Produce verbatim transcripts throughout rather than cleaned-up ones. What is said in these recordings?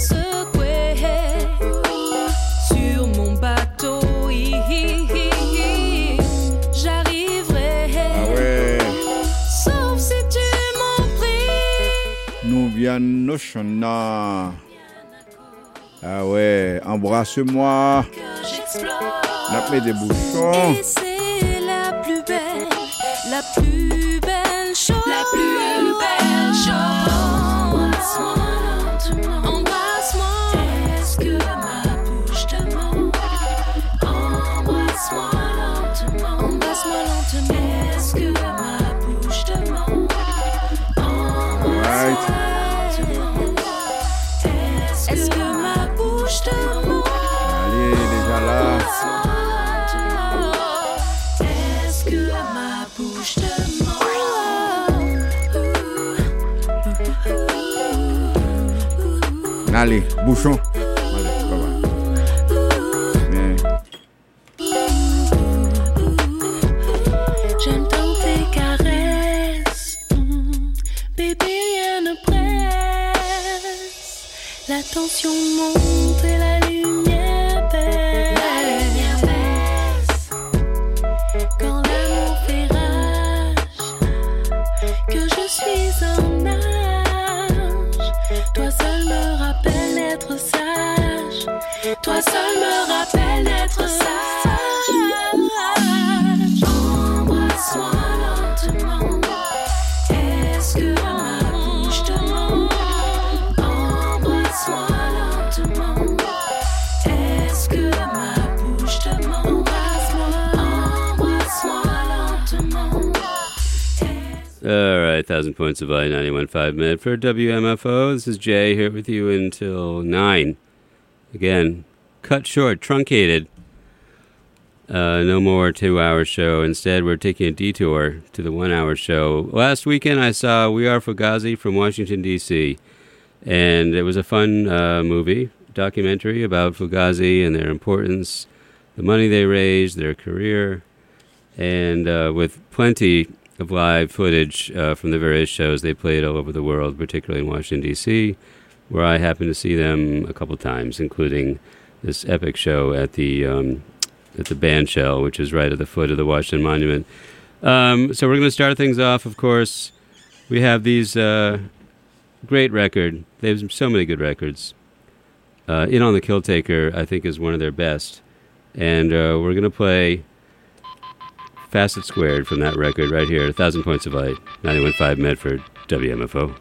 secouer. Sur mon bateau, j'arriverai. Ah ouais. Sauf si tu m'en pries. Nous viens Oceana. Ah ouais, embrasse-moi. Que j'explore. N'a mis des bouchons. Et c'est la plus belle, la plus belle chose. La plus belle chose. Embrasse-moi lentement. Embrasse-moi. Est-ce que ma bouche te ment? Embrasse-moi lentement. Embrasse-moi lentement. Est-ce que ma bouche te ment? Right. Est-ce que ma bouche te ment? Allez, déjà là. Est-ce que ma bouche te ment? Allez, bouchon. Allez, bye bye. Bien. J'aime tant tes caresses, mm, bébé rien ne presse. La tension monte et la lumière baisse. La lumière baisse. Quand l'amour fait rage, que je suis en âge. Toi seul me rappelle d'être sage. Toi seul me rappelle d'être sage. Embrasse-moi lentement. Est-ce que ma bouche te ment? Embrasse-moi lentement. Est-ce que ma bouche te ment? Embrasse-moi, embrasse-moi lentement. All right, Thousand Points of Light, ninety-one point five Medford, W M F O. This is Jay here with you until nine. Again, cut short, truncated. Uh, no more two-hour show. Instead, we're taking a detour to the one-hour show. Last weekend, I saw We Are Fugazi from Washington, D C, and it was a fun uh, movie, documentary about Fugazi and their importance, the money they raised, their career, and uh, with plenty of live footage uh, from the various shows they played all over the world, particularly in Washington, D C, where I happened to see them a couple times, including this epic show at the um, at the Bandshell, which is right at the foot of the Washington Monument. Um, so we're going to start things off, of course. We have these uh, great record. They have so many good records. Uh, In on the Killtaker, I think, is one of their best. And uh, we're going to play Facet Squared from that record right here, A Thousand Points of Light, ninety-one point five Medford, W M F O.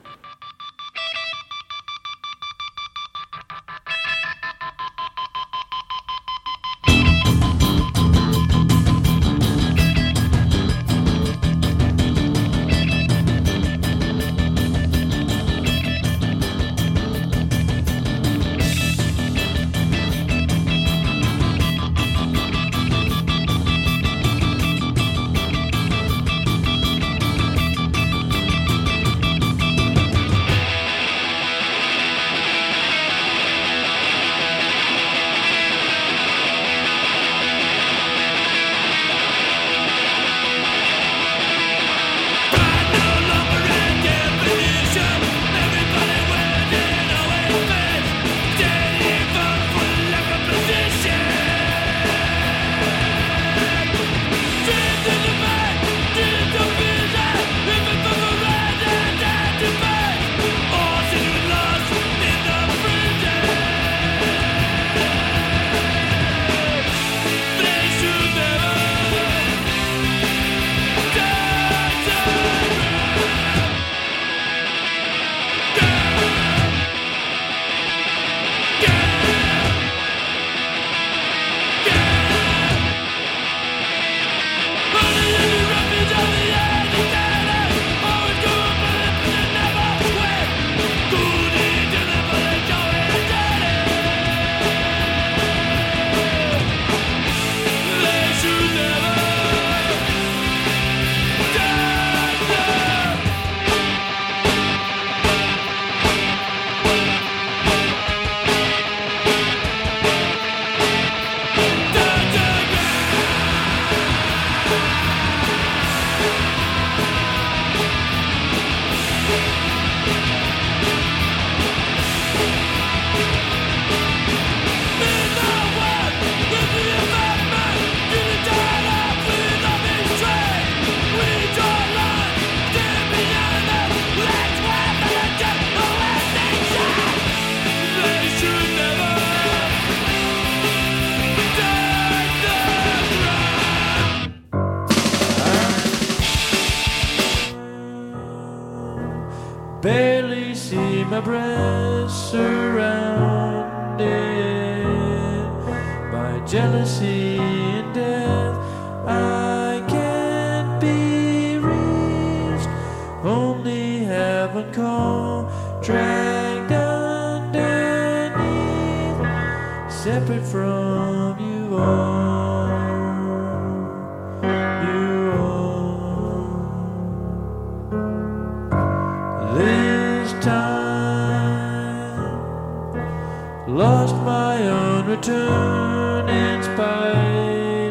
my breast surrounded by jealousy and death. I can't be reached, only heaven call, dragged underneath, separate from you all, you all. This time, lost my own return in spite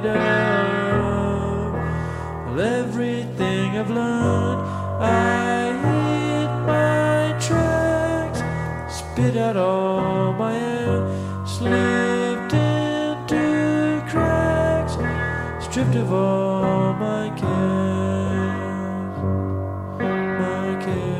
of everything I've learned. I hit my tracks, spit out all my air, slipped into cracks, stripped of all my cares, my cares.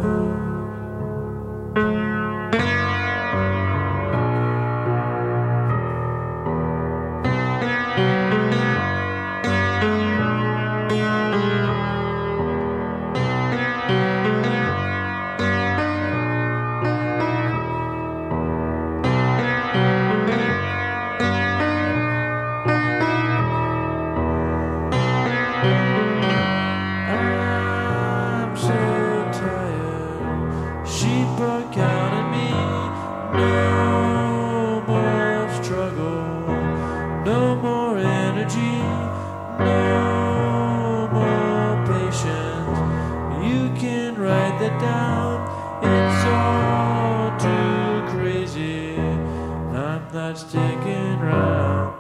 I'm so tired, sheep are counting me. No more struggle, no more energy, no more patience. You can write that down, it's all too crazy. I'm not sticking around.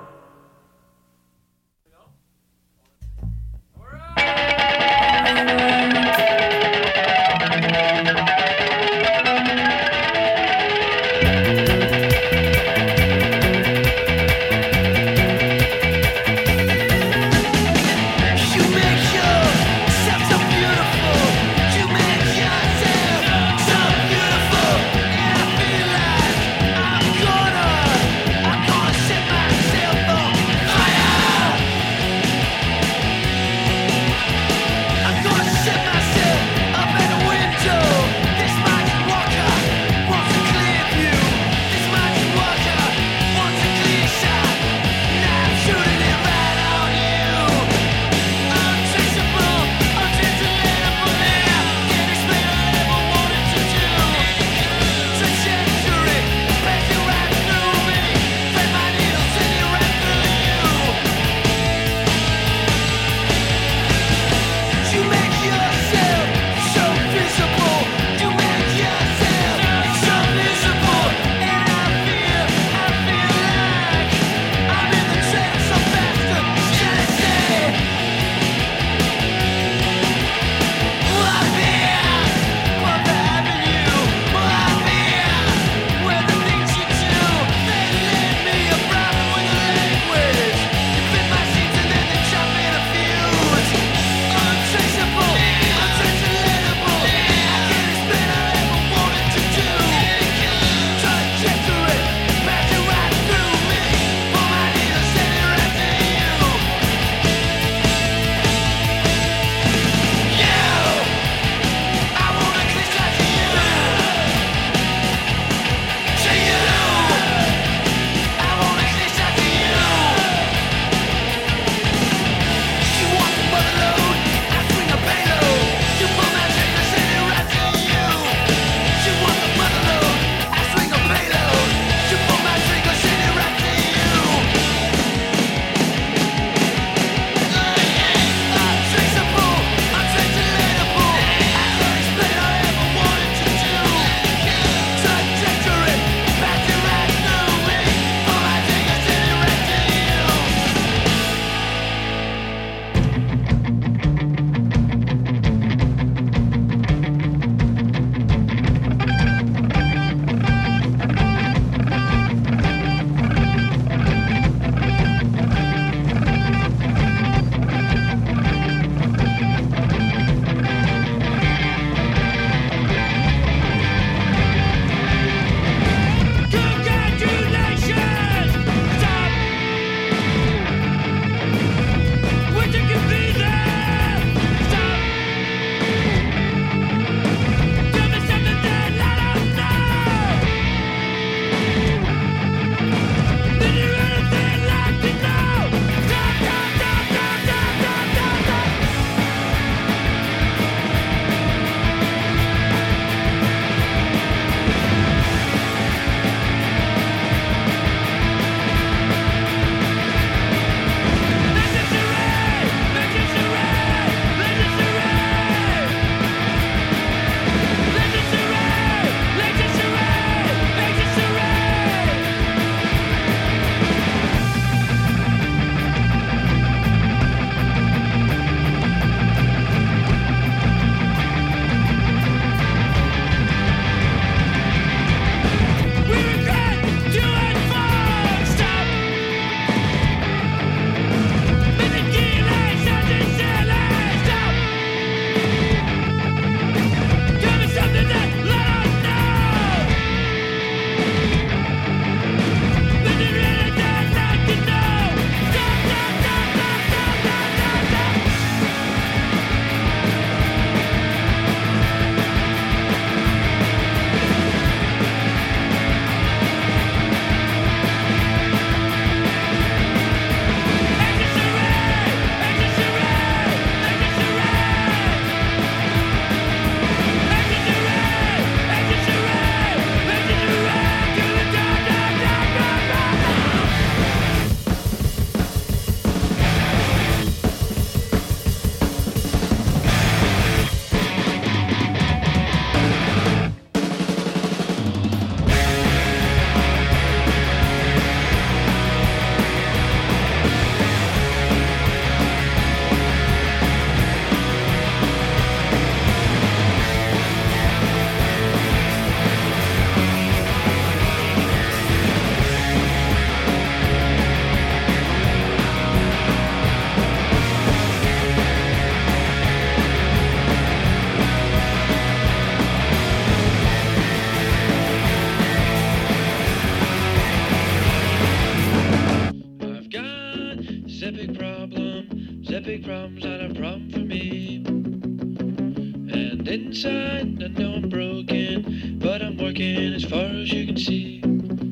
You make yourself so beautiful. You make yourself so beautiful. And I feel like I'm gonna, I'm gonna set my inside. I know I'm broken, but I'm working as far as you can see.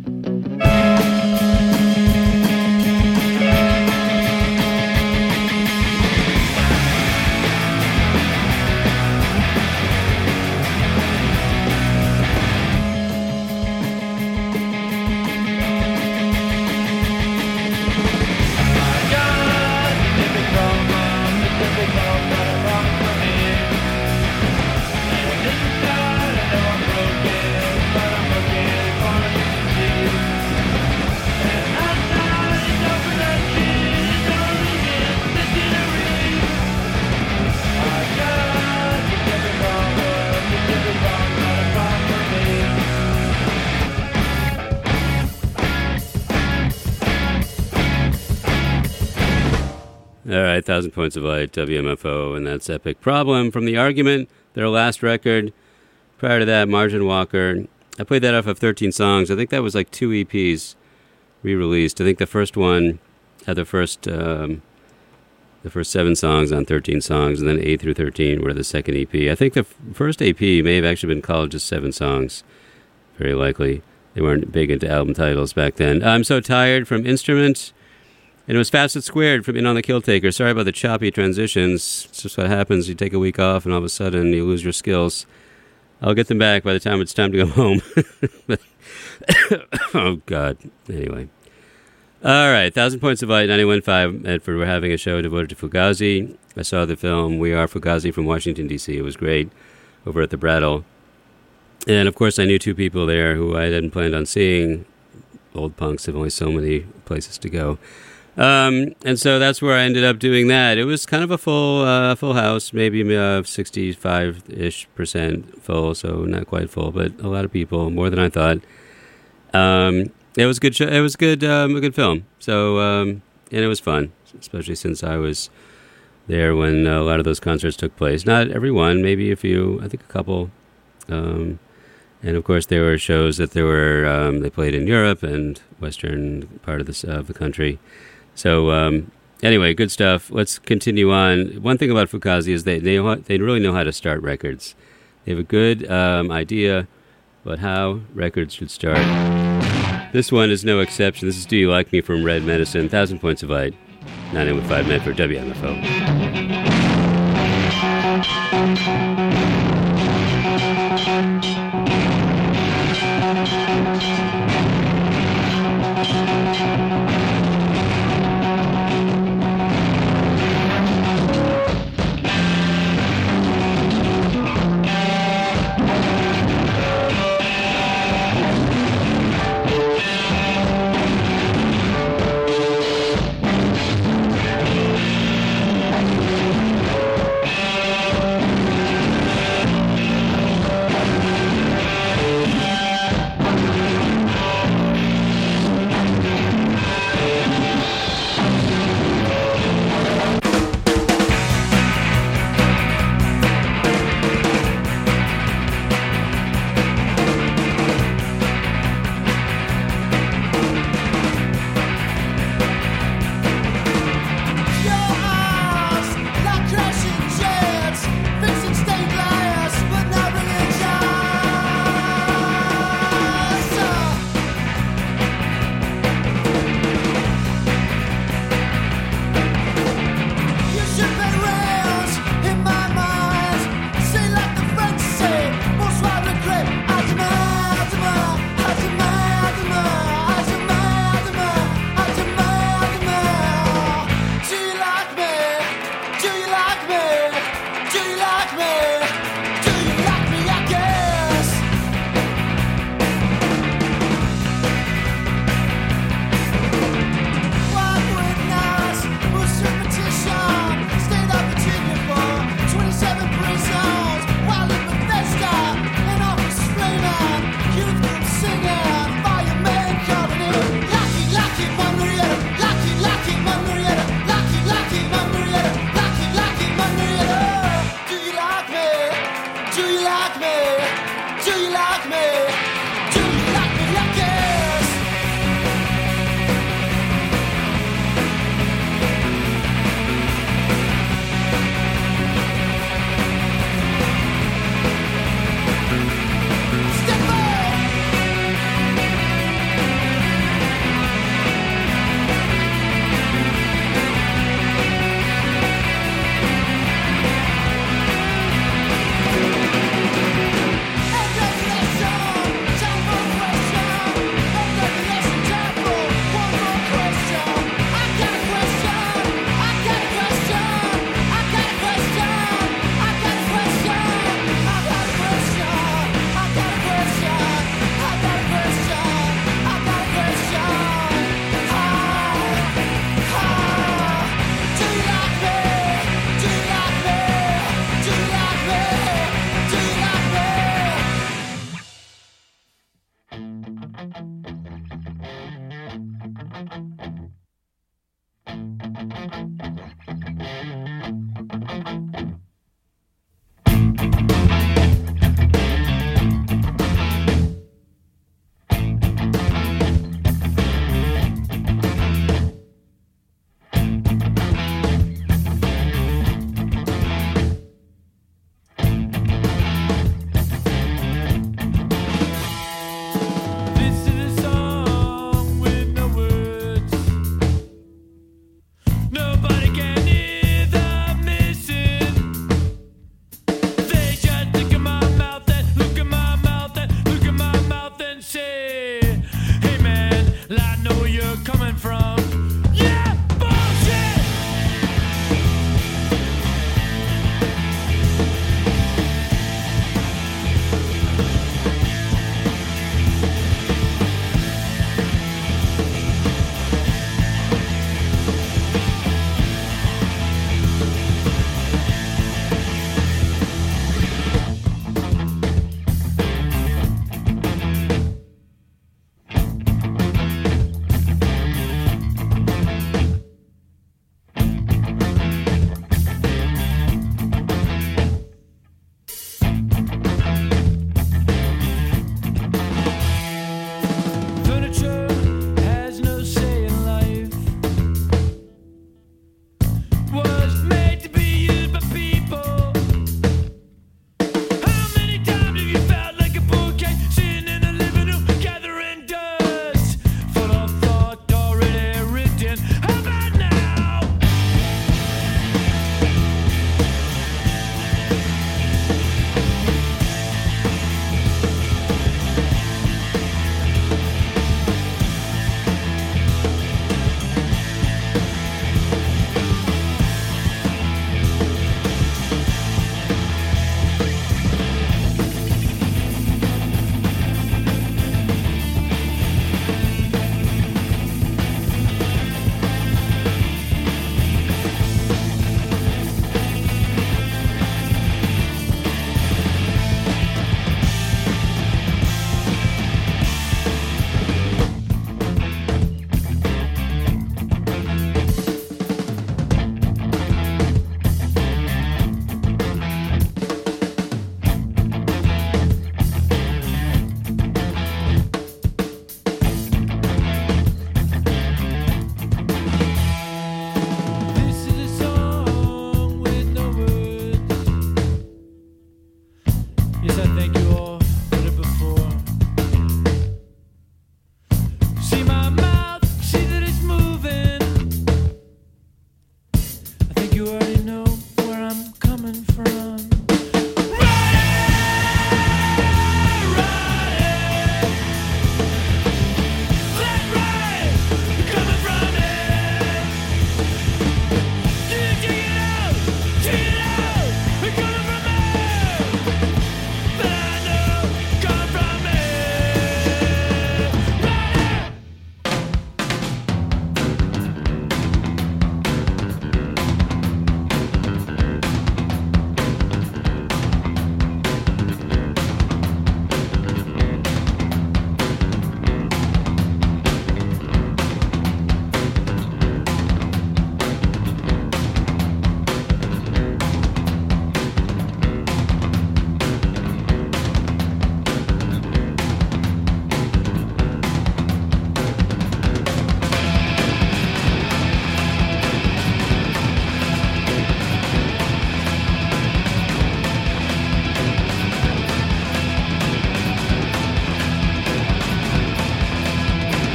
All right, Thousand Points of Light, W M F O, and that's Epic Problem from The Argument, their last record. Prior to that, Margin Walker. I played that off of thirteen songs. I think that was like two E Ps re-released. I think the first one had the first um, the first seven songs on thirteen songs, and then eight through thirteen were the second E P. I think the f- first E P may have actually been called just seven songs, very likely. They weren't big into album titles back then. I'm So Tired from Instrument. And it was Facet Squared from In on the Kill Taker. Sorry about the choppy transitions. It's just what happens. You take a week off and all of a sudden you lose your skills. I'll get them back by the time it's time to go home. Oh, God. Anyway. All right. Thousand Points of Light, ninety-one point five. Medford. We're having a show devoted to Fugazi. I saw the film We Are Fugazi from Washington, D C It was great over at the Brattle. And, of course, I knew two people there who I hadn't planned on seeing. Old punks have only so many places to go. Um, and so that's where I ended up doing that. It was kind of a full, uh, full house, maybe uh, sixty-five-ish percent full, so not quite full, but a lot of people, more than I thought. Um, it was a good show. It was good, um, a good film. So, um, and it was fun, especially since I was there when a lot of those concerts took place. Not every one, maybe a few. I think a couple. Um, and of course, there were shows that there were. Um, they played in Europe and western part of the of the country. So, um, anyway, good stuff. Let's continue on. One thing about Fugazi is they, they they really know how to start records. They have a good um, idea about how records should start. This one is no exception. This is Do You Like Me from Red Medicine. Thousand Points of Light. ninety-one point five Medford, W M F you're coming from. Yeah, bullshit!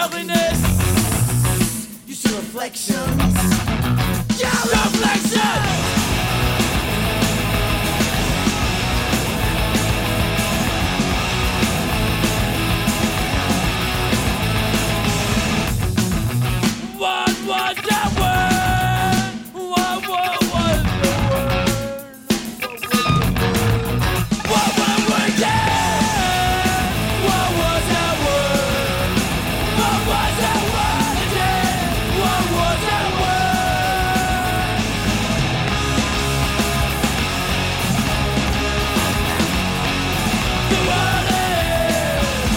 loveliness. You see reflections. Yeah, reflections. What was that word? What, what was the word? What were we again? What was that word? What was that word again? What was that word? The word is.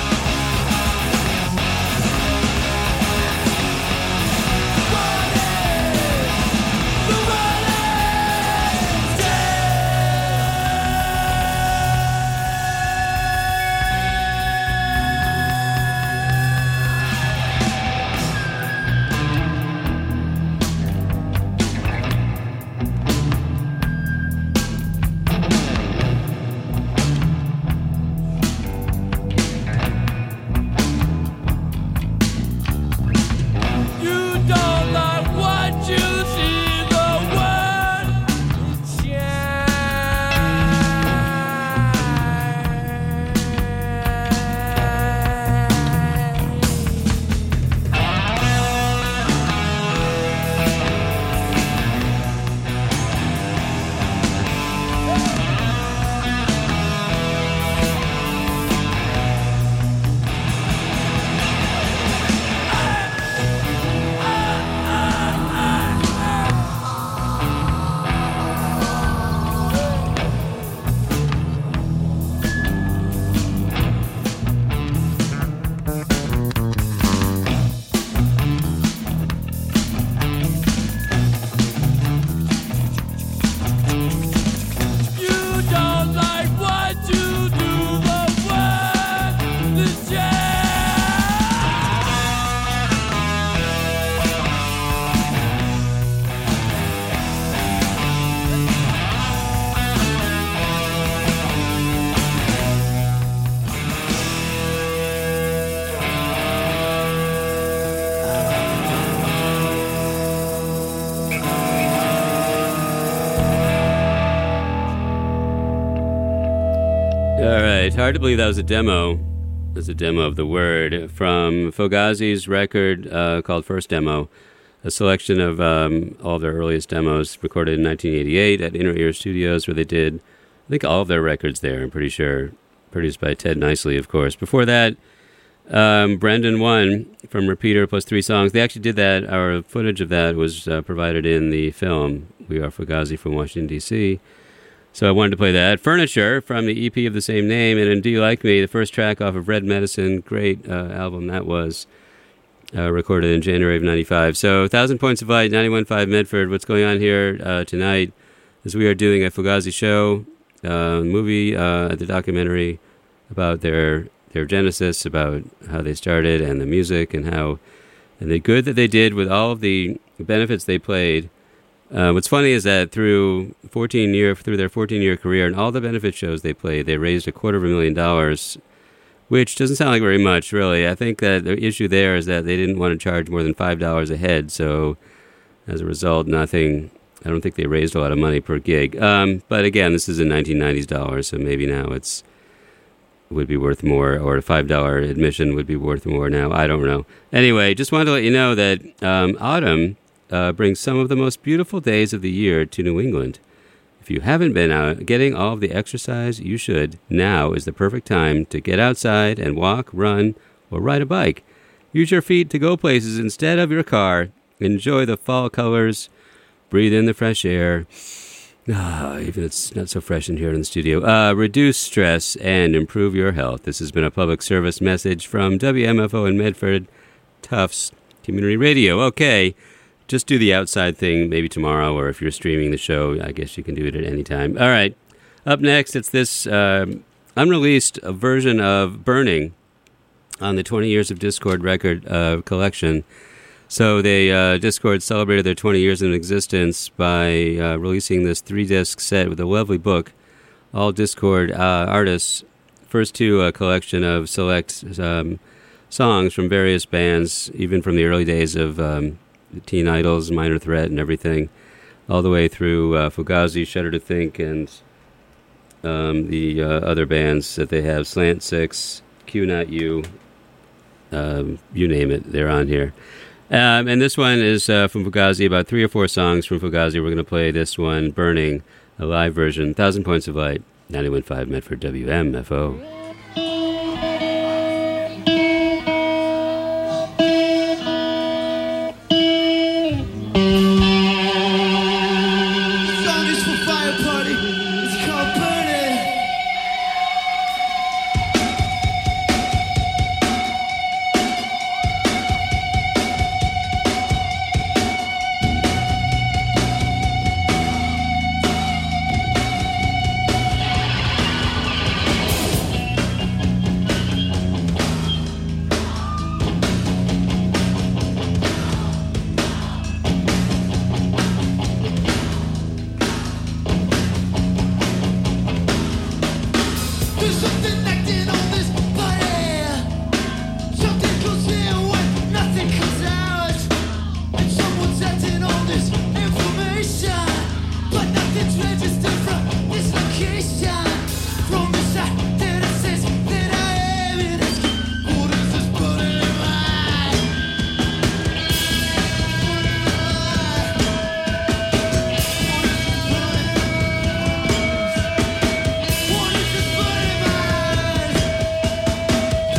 The word is You don't like what you see, the word You don't like what you do, the word is All right, hard to believe that was a demo. It was a demo of The Word from Fugazi's record uh, called First Demo, a selection of um, all of their earliest demos recorded in nineteen eighty-eight at Inner Ear Studios, where they did, I think, all of their records there, I'm pretty sure, produced by Ted Nicely, of course. Before that, um, Brendan One from Repeater plus three songs. They actually did that. Our footage of that was uh, provided in the film We Are Fugazi from Washington, D C, so I wanted to play that. Furniture from the E P of the same name, and in Do You Like Me, the first track off of Red Medicine. Great uh, album that was, uh, recorded in January of ninety-five. So, Thousand Points of Light, ninety-one point five Medford. What's going on here uh, tonight is we are doing a Fugazi show, uh, movie, uh, the documentary about their their genesis, about how they started and the music and how and the good that they did with all of the benefits they played. Uh, what's funny is that through fourteen year through their fourteen year career and all the benefit shows they played, they raised a quarter of a million dollars, which doesn't sound like very much, really. I think that the issue there is that they didn't want to charge more than five dollars a head, so as a result, nothing. I don't think they raised a lot of money per gig. Um, but again, this is in nineteen nineties dollars, so maybe now it's would be worth more, or a five dollar admission would be worth more now. I don't know. Anyway, just wanted to let you know that um, autumn uh, brings some of the most beautiful days of the year to New England. If you haven't been out getting all of the exercise you should, now is the perfect time to get outside and walk, run, or ride a bike. Use your feet to go places instead of your car. Enjoy the fall colors. Breathe in the fresh air. Ah, even it's not so fresh in here in the studio. Uh, reduce stress and improve your health. This has been a public service message from W M F O in Medford, Tufts Community Radio. Okay, just do the outside thing maybe tomorrow, or if you're streaming the show, I guess you can do it at any time. All right, up next, it's this uh, unreleased version of Burning on the twenty Years of Discord record uh, collection. So they uh, Discord celebrated their twenty years in existence by uh, releasing this three-disc set with a lovely book, all Discord uh, artists. First to a collection of select um, songs from various bands, even from the early days of um, Teen Idols, Minor Threat, and everything, all the way through uh, Fugazi, Shudder to Think, and um, the uh, other bands that they have, Slant Six, Q Not You, um, you name it, they're on here. Um, and this one is uh, from Fugazi, about three or four songs from Fugazi. We're going to play this one, Burning, a live version, Thousand Points of Light, ninety-one point five Medford W M F O. Song is for Fire Party. It's called Burning. There's something acting on this body. Something goes in when nothing comes out. And someone's acting on this information. But nothing's registered from this location. From the side that it says that I am in it. What is this burning in my What is this burning in my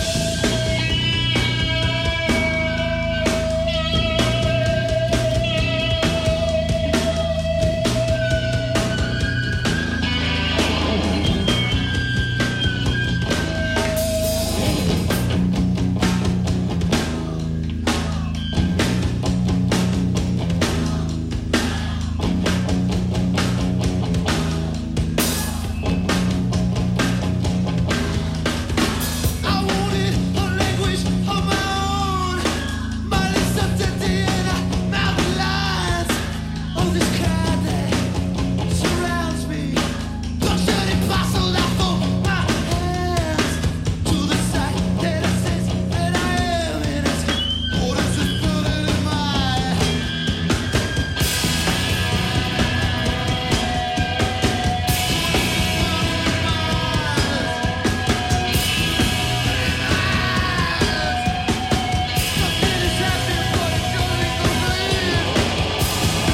I wanted a language of my own. My lips are empty and I mouth the lines of this crowd that surrounds me. Punctured and parceled out for my hands to the side that it says that I am in it. What is this burning in my Something is happening, but it's going over here.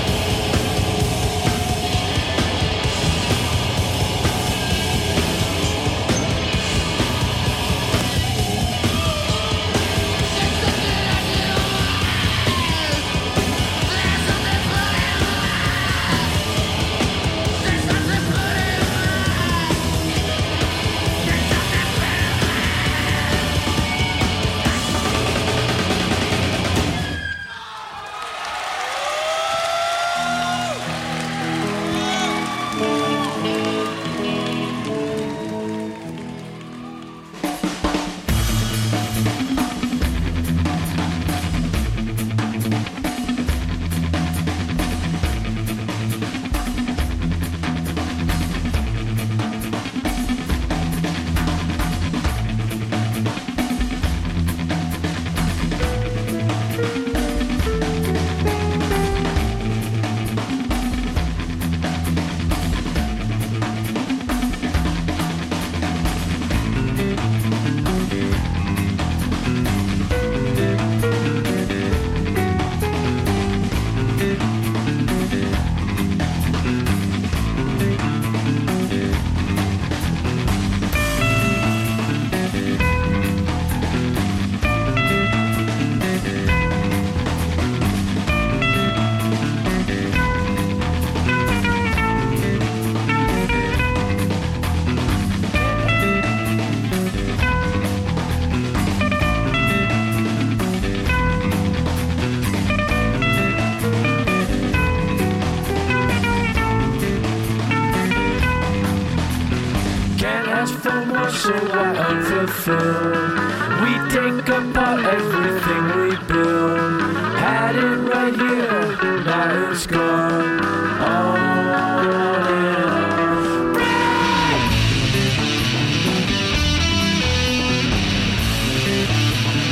Can't ask for more, so why unfulfilled? We take apart everything we build. Had it right here, now it's gone. All in all. Break!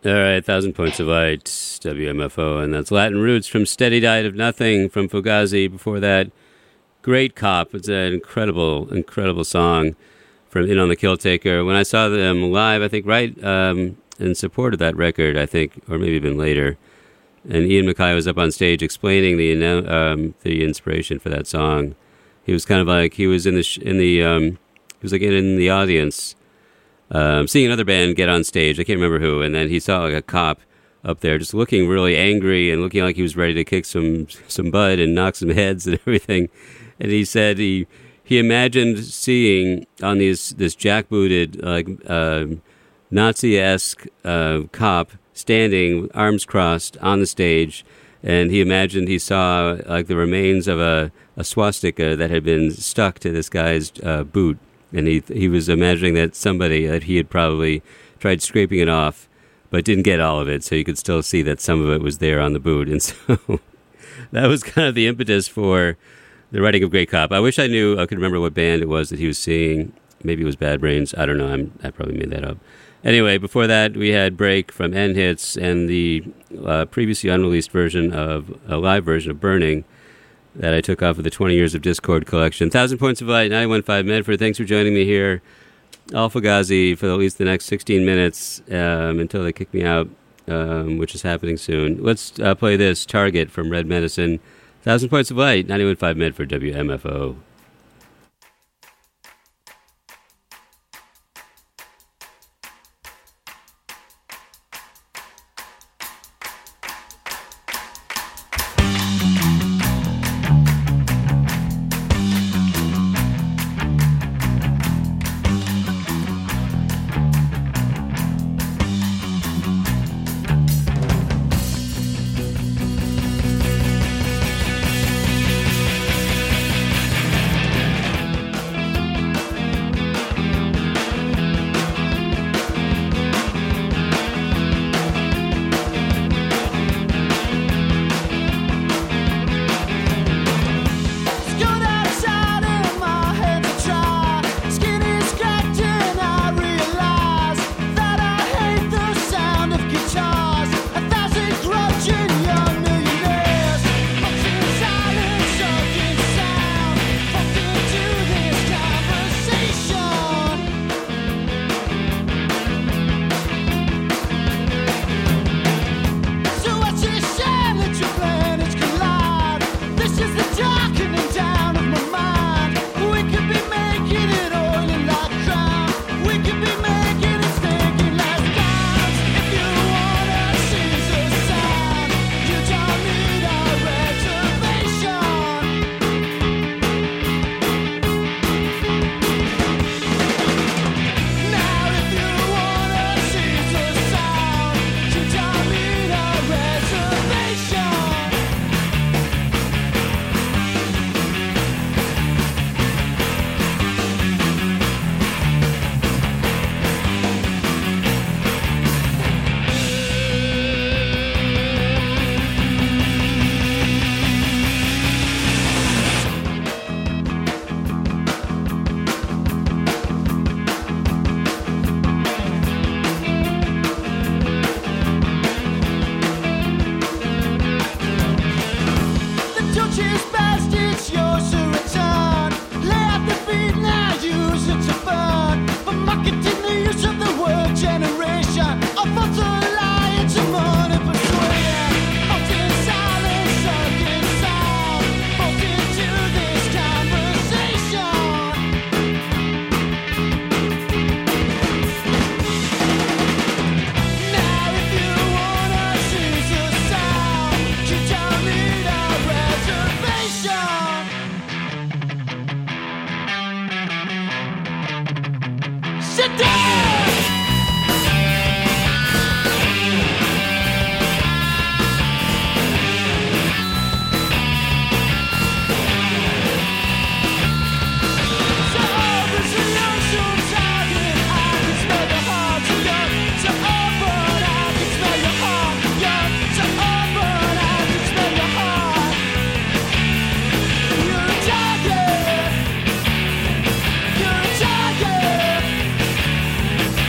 All right, Thousand Points of Light, W M F O, and that's Latin Roots from Steady Diet of Nothing from Fugazi. Before that, Great Cop. It's an incredible, incredible song from In on the Kill Taker. When I saw them live, I think right um, in support of that record, I think, or maybe even later, and Ian MacKaye was up on stage explaining the um, the inspiration for that song. He was kind of like, he was in the, sh- in the um, he was like in the audience, Um, seeing another band get on stage, I can't remember who, and then he saw like a cop up there just looking really angry and looking like he was ready to kick some some butt and knock some heads and everything. And he said he he imagined seeing on these this jackbooted like uh, Nazi-esque uh, cop standing arms crossed on the stage, and he imagined he saw like the remains of a, a swastika that had been stuck to this guy's uh, boot. And he he was imagining that somebody, that he had probably tried scraping it off, but didn't get all of it, so you could still see that some of it was there on the boot. And so that was kind of the impetus for the writing of Great Cop. I wish I knew, I could remember what band it was that he was seeing. Maybe it was Bad Brains. I don't know. I'm, I probably made that up. Anyway, before that, we had Break from N-Hits and the uh, previously unreleased version of, a live version of Burning, that I took off of the twenty Years of Discord collection. Thousand Points of Light, ninety-one point five Medford. Thanks for joining me here. Al Fugazi for at least the next sixteen minutes um, until they kick me out, um, which is happening soon. Let's uh, play this, Target from Red Medicine. Thousand Points of Light, ninety-one point five Medford, W M F O. You're a target.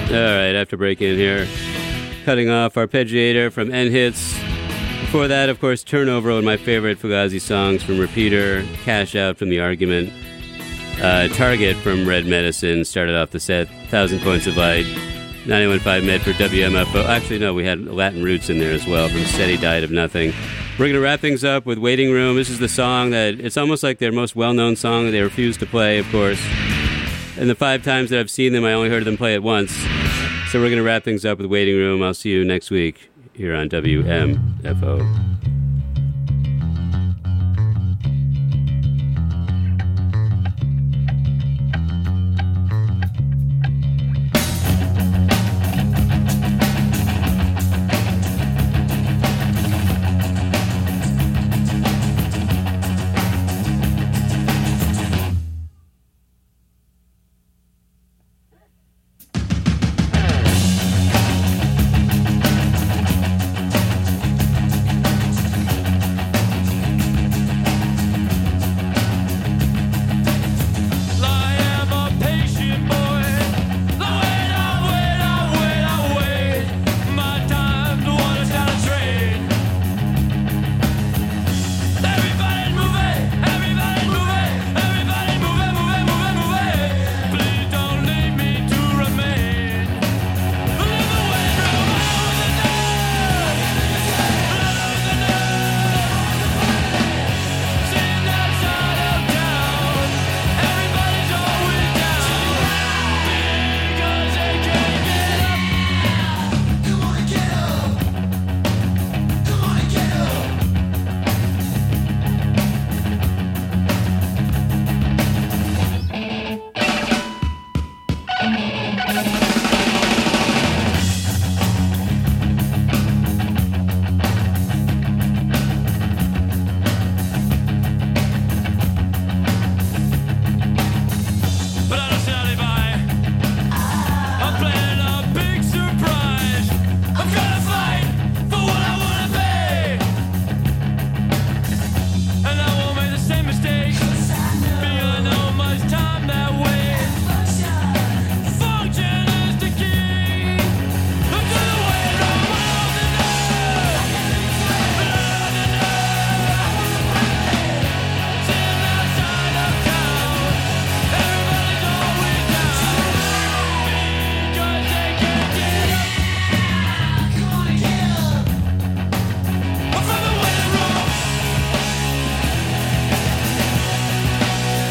right, after breaking in here, cutting off Arpeggiator from N-Hits. Before that, of course, Turnover, one of my favorite Fugazi songs from Repeater, Cash Out from The Argument, uh, Target from Red Medicine started off the set, Thousand Points of Light, ninety-one point five Med for W M F O. Actually, no, we had Latin Roots in there as well from Steady Diet of Nothing. We're going to wrap things up with Waiting Room. This is the song that, it's almost like their most well-known song that they refuse to play, of course. And the five times that I've seen them, I only heard them play it once. So we're going to wrap things up with Waiting Room. I'll see you next week here on W M F O.